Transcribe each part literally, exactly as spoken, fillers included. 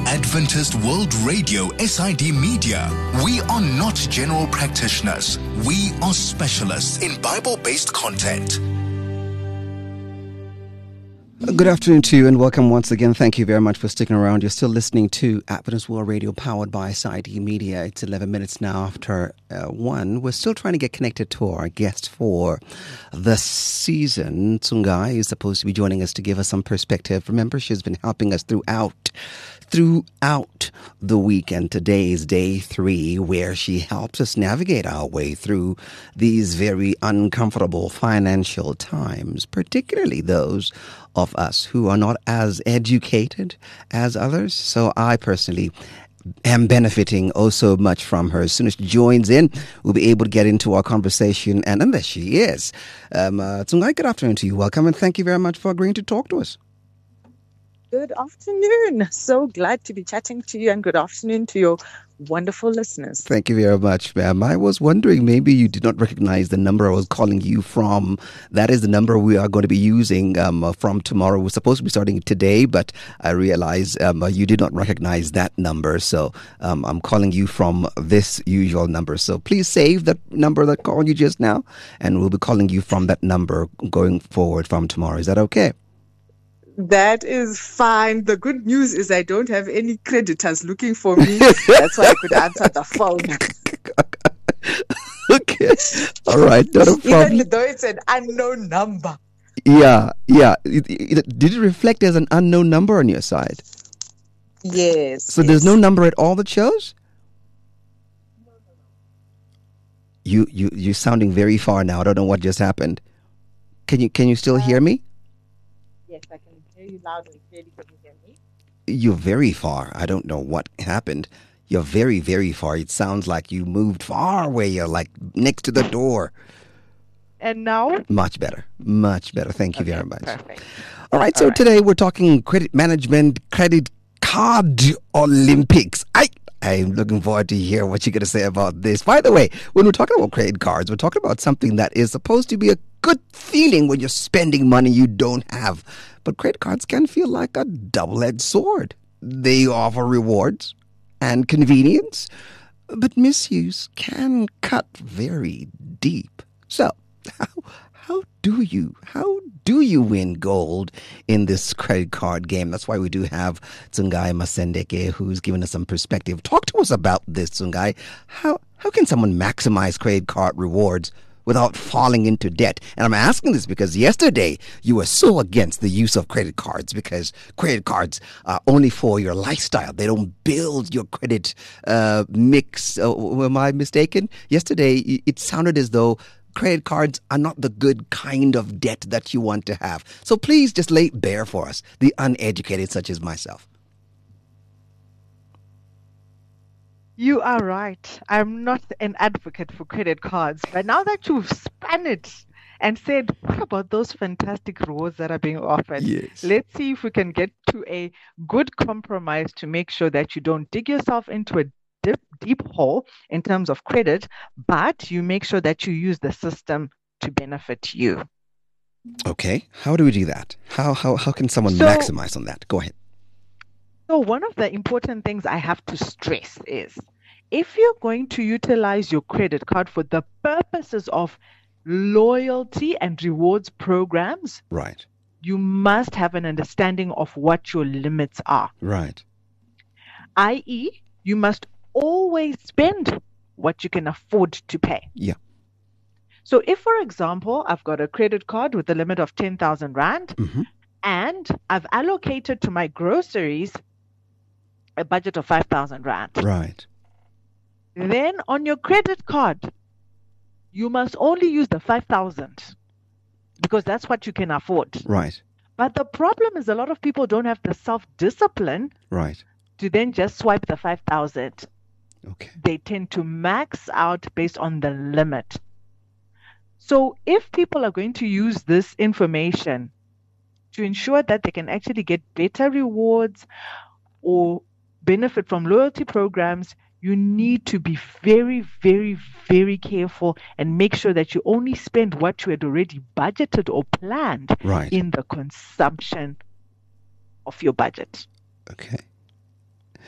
Adventist World Radio, S I D Media. We are not general practitioners. We are specialists in Bible-based content. Good afternoon to you and welcome once again. Thank you very much for sticking around. You're still listening to Adventist World Radio powered by S I D Media. It's eleven minutes now after uh, one. We're still trying to get connected to our guest for the season. Tsungai is supposed to be joining us to give us some perspective. Remember, she's been helping us throughout throughout the week, and today is day three, where she helps us navigate our way through these very uncomfortable financial times, particularly those of us who are not as educated as others. So I personally am benefiting oh so much from her. As soon as she joins in, we'll be able to get into our conversation, and, and there she is. Um, uh, Tsungai, good afternoon to you. Welcome, and thank you very much for agreeing to talk to us. Good afternoon. So glad to be chatting to you, and good afternoon to your wonderful listeners. Thank you very much, ma'am. I was wondering, maybe you did not recognize the number I was calling you from. That is the number we are going to be using um, from tomorrow. We're supposed to be starting today, but I realize um, you did not recognize that number. So um, I'm calling you from this usual number. So please save that number that called you just now, and we'll be calling you from that number going forward from tomorrow. Is that okay? That is fine. The good news is I don't have any creditors looking for me. That's why I could answer the phone. Okay. All right. Not a problem. Even though it's an unknown number. Yeah. Yeah. It, it, did it reflect as an unknown number on your side? Yes. So yes. There's no number at all that shows? No, no, no. You, you, you're sounding very far now. I don't know what just happened. Can you, can you still uh, hear me? Yes, I can. You loud and clearly. Can you hear me? You're very far. I don't know what happened. You're very, very far. It sounds like you moved far away. You're like next to the door. And now? Much better. Much better. Thank you okay, very much. Perfect. All right. So All right. Today we're talking credit management, credit card Olympics. I I'm looking forward to hear what you're going to say about this. By the way, when we're talking about credit cards, we're talking about something that is supposed to be a good feeling when you're spending money you don't have. But credit cards can feel like a double-edged sword. They offer rewards and convenience, but misuse can cut very deep. So, how, how do you, how do you win gold in this credit card game? That's why we do have Tsungai Masendeke, who's giving us some perspective. Talk to us about this, Tsungai. How, how can someone maximize credit card rewards without falling into debt? And I'm asking this because yesterday you were so against the use of credit cards because credit cards are only for your lifestyle. They don't build your credit uh, mix. Uh, am I mistaken? Yesterday it sounded as though credit cards are not the good kind of debt that you want to have. So please just lay it bare for us, the uneducated such as myself. You are right. I'm not an advocate for credit cards. But now that you've spun it and said, what about those fantastic rewards that are being offered? Yes. Let's see if we can get to a good compromise to make sure that you don't dig yourself into a deep, deep hole in terms of credit, but you make sure that you use the system to benefit you. Okay. How do we do that? How, how, how can someone so, maximize on that? Go ahead. So one of the important things I have to stress is if you're going to utilize your credit card for the purposes of loyalty and rewards programs, right, you must have an understanding of what your limits are. Right. that is, you must always spend what you can afford to pay. Yeah. So if, for example, I've got a credit card with a limit of ten thousand rand mm-hmm. and I've allocated to my groceries a budget of five thousand rand. Right. Then on your credit card, you must only use the five thousand because that's what you can afford. Right. But the problem is a lot of people don't have the self-discipline right. to then just swipe the five thousand. Okay. They tend to max out based on the limit. So if people are going to use this information to ensure that they can actually get better rewards or benefit from loyalty programs, you need to be very, very, very careful and make sure that you only spend what you had already budgeted or planned right. in the consumption of your budget. Okay.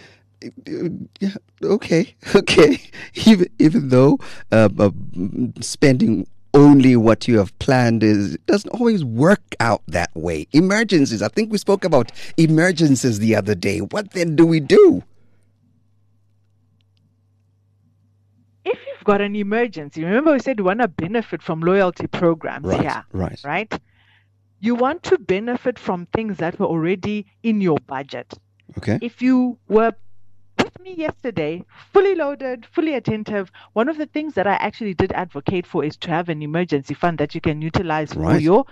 Yeah. Okay. Okay. Even even though uh, uh, spending only what you have planned is doesn't always work out that way. Emergencies. I think we spoke about emergencies the other day. What then do we do? If you've got an emergency, remember we said you want to benefit from loyalty programs Right. here, Right. right? You want to benefit from things that were already in your budget. Okay. If you were with me yesterday, fully loaded, fully attentive, one of the things that I actually did advocate for is to have an emergency fund that you can utilize for Right. your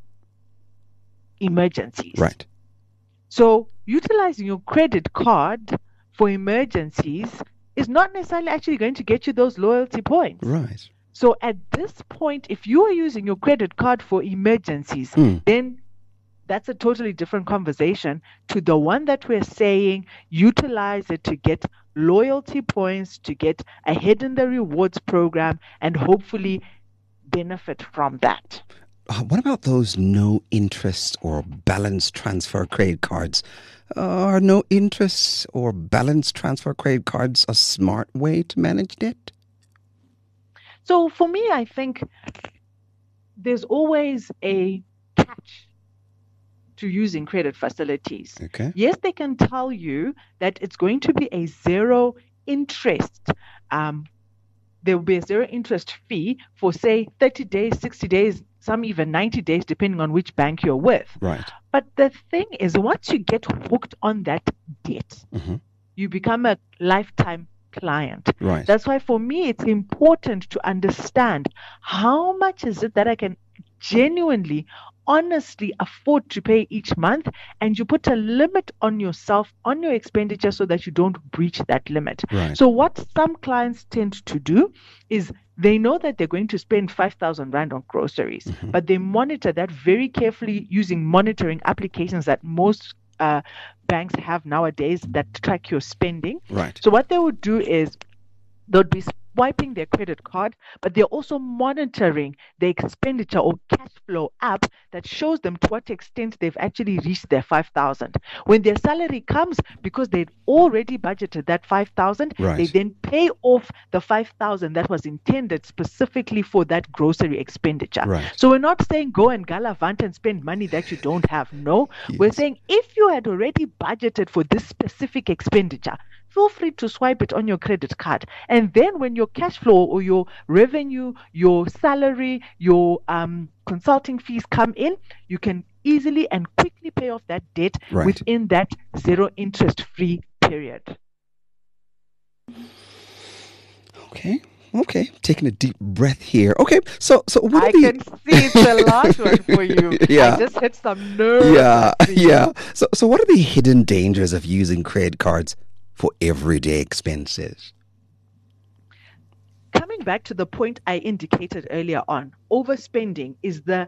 emergencies. Right. So utilizing your credit card for emergencies is not necessarily actually going to get you those loyalty points. Right. So at this point, if you are using your credit card for emergencies, Hmm. then that's a totally different conversation to the one that we're saying utilize it to get loyalty points, to get ahead in the rewards program, and hopefully benefit from that. Uh, what about those no interest or balance transfer credit cards? Uh, are no interest or balance transfer credit cards a smart way to manage debt? So for me, I think there's always a catch to using credit facilities. Okay. Yes, they can tell you that it's going to be a zero interest. Um, there will be a zero interest fee for, say, thirty days, sixty days, some even ninety days, depending on which bank you're with. Right. But the thing is, once you get hooked on that debt, Mhm. you become a lifetime client. Right. That's why for me, it's important to understand how much is it that I can genuinely, honestly afford to pay each month, and you put a limit on yourself, on your expenditure, so that you don't breach that limit. Right. So what some clients tend to do is they know that they're going to spend five thousand rand on groceries, Mhm. but they monitor that very carefully using monitoring applications that most uh, banks have nowadays that track your spending. Right. So what they would do is they'll be swiping their credit card, but they're also monitoring the expenditure or cash flow app that shows them to what extent they've actually reached their five thousand. When their salary comes, because they'd already budgeted that five thousand, Right. they then pay off the five thousand that was intended specifically for that grocery expenditure. Right. So we're not saying go and gallivant and spend money that you don't have. No, we're Yes. saying if you had already budgeted for this specific expenditure, feel free to swipe it on your credit card. And then when your cash flow or your revenue, your salary, your um, consulting fees come in, you can easily and quickly pay off that debt Right. within that zero interest free period. Okay. Okay. Taking a deep breath here. Okay. So, so what I are the... can see it's a large one for you. Yeah. I just hit some nerves. Yeah. I see. Yeah. So, so what are the hidden dangers of using credit cards for everyday expenses? Coming back to the point I indicated earlier on, overspending is the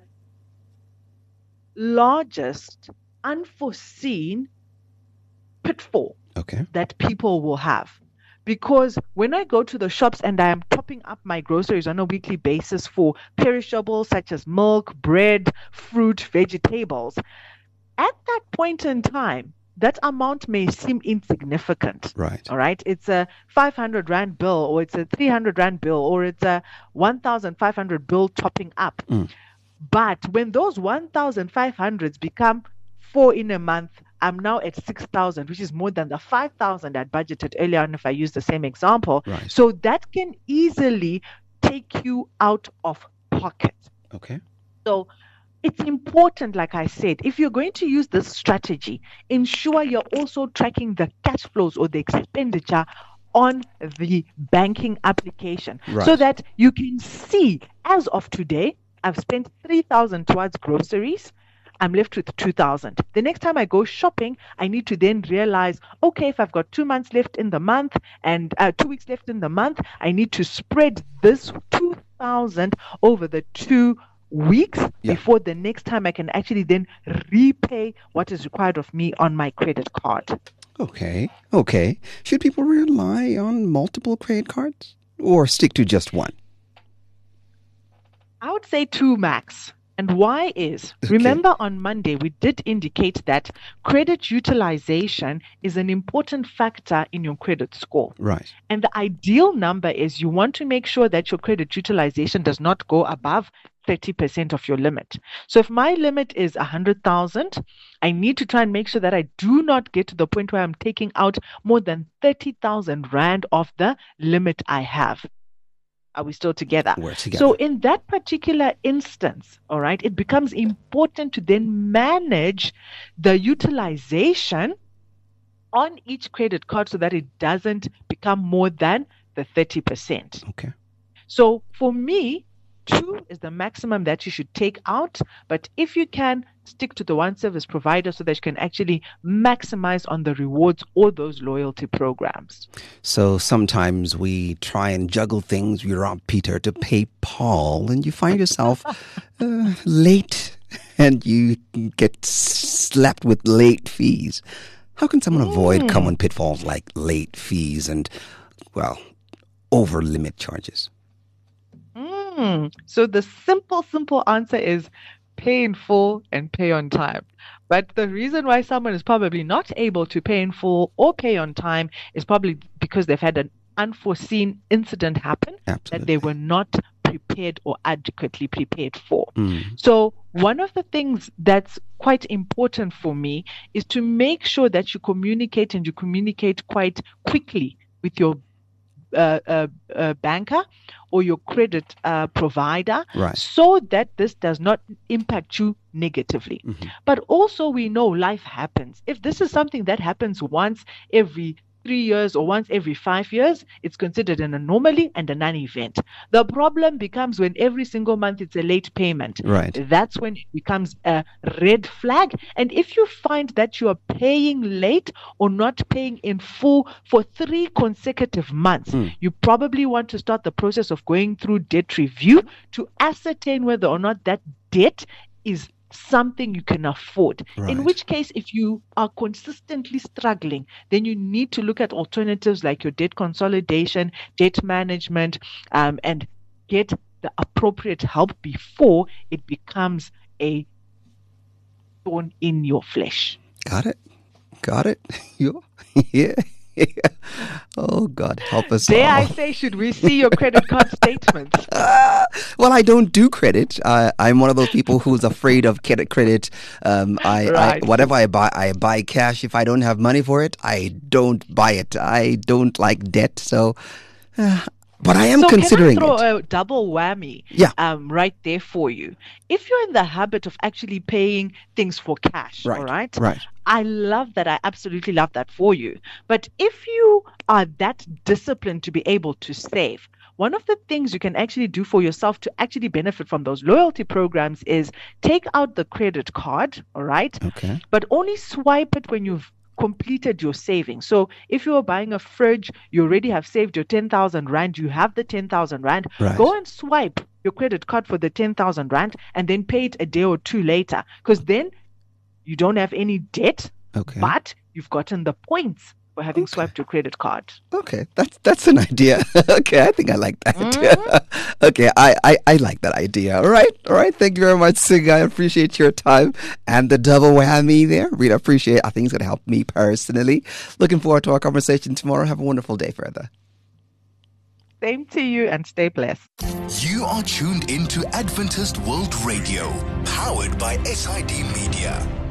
largest unforeseen pitfall Okay. that people will have. Because when I go to the shops and I am topping up my groceries on a weekly basis for perishables such as milk, bread, fruit, vegetables, at that point in time, that amount may seem insignificant. Right. All right. It's a five hundred rand bill, or it's a three hundred rand bill, or it's a one thousand five hundred bill topping up. Mm. But when those one thousand five hundreds become four in a month, I'm now at six thousand, which is more than the five thousand I budgeted earlier on if I use the same example. Right. So that can easily take you out of pocket. Okay. So it's important, like I said, if you're going to use this strategy, ensure you're also tracking the cash flows or the expenditure on the banking application, Right. so that you can see, as of today, I've spent three thousand towards groceries. I'm left with two thousand. The next time I go shopping, I need to then realize, okay, if I've got two months left in the month and uh, two weeks left in the month, I need to spread this two thousand over the two weeks Yeah. before the next time I can actually then repay what is required of me on my credit card. Okay. Okay. Should people rely on multiple credit cards or stick to just one? I would say two max. And why is, Okay. remember on Monday, we did indicate that credit utilization is an important factor in your credit score. Right. And the ideal number is you want to make sure that your credit utilization does not go above thirty percent of your limit. So if my limit is one hundred thousand, I need to try and make sure that I do not get to the point where I'm taking out more than thirty thousand Rand of the limit I have. Are we still together? We're together. So in that particular instance, all right, it becomes important to then manage the utilization on each credit card so that it doesn't become more than the thirty percent. Okay. So for me, two is the maximum that you should take out. But if you can, stick to the one service provider so that you can actually maximize on the rewards or those loyalty programs. So sometimes we try and juggle things. We rob Peter to pay Paul, and you find yourself uh, late, and you get slapped with late fees. How can someone avoid Mm. common pitfalls like late fees and, well, over limit charges? Mm. So the simple, simple answer is pay in full and pay on time. But the reason why someone is probably not able to pay in full or pay on time is probably because they've had an unforeseen incident happen that Absolutely. they were not prepared or adequately prepared for. Mm. So one of the things that's quite important for me is to make sure that you communicate and you communicate quite quickly with your uh, uh, uh, banker or your credit uh, provider, Right. so that this does not impact you negatively. Mhm. But also we know life happens. If this is something that happens once every three years or once every five years, it's considered an anomaly and a non-event. The problem becomes when every single month it's a late payment. Right. That's when it becomes a red flag. And if you find that you are paying late or not paying in full for three consecutive months, Mm. you probably want to start the process of going through debt review to ascertain whether or not that debt is something you can afford. Right. In which case, if you are consistently struggling, then you need to look at alternatives like your debt consolidation, debt management, um, and get the appropriate help before it becomes a thorn in your flesh. Got it. Got it. You- yeah. Oh, God, help us Dare all. I say, should we see your credit card statements? Ah, well, I don't do credit. I, I'm one of those people who's afraid of credit. Credit. Um, I, Right. I whatever I buy, I buy cash. If I don't have money for it, I don't buy it. I don't like debt. So, uh, but I am so considering can I it. throw a double whammy Yeah. um, right there for you? If you're in the habit of actually paying things for cash, Right. all right? Right. I love that. I absolutely love that for you. But if you are that disciplined to be able to save, one of the things you can actually do for yourself to actually benefit from those loyalty programs is take out the credit card, all right? Okay. But only swipe it when you've completed your savings. So if you are buying a fridge, you already have saved your ten thousand Rand, you have the ten thousand Rand, Right. go and swipe your credit card for the ten thousand Rand and then pay it a day or two later. Because then you don't have any debt, Okay. but you've gotten the points for having Okay. swiped your credit card. Okay, that's that's an idea. Okay, I think I like that. Mm-hmm. Okay, I, I, I like that idea. All right, all right. Thank you very much, Sig. I appreciate your time and the double whammy there. Really appreciate it. I think it's going to help me personally. Looking forward to our conversation tomorrow. Have a wonderful day further. Same to you and stay blessed. You are tuned into Adventist World Radio, powered by S I D Media.